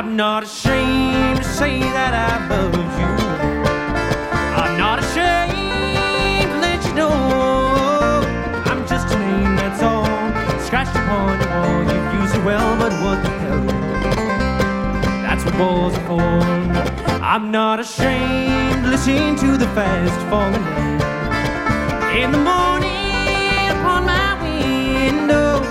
I'm not ashamed to say that I love you. I'm not ashamed to let you know I'm just a name that's all scratched upon your wall. You've used it well, but what the hell? That's what walls are for. I'm not ashamed to listen to the fast falling rain in the morning upon my window.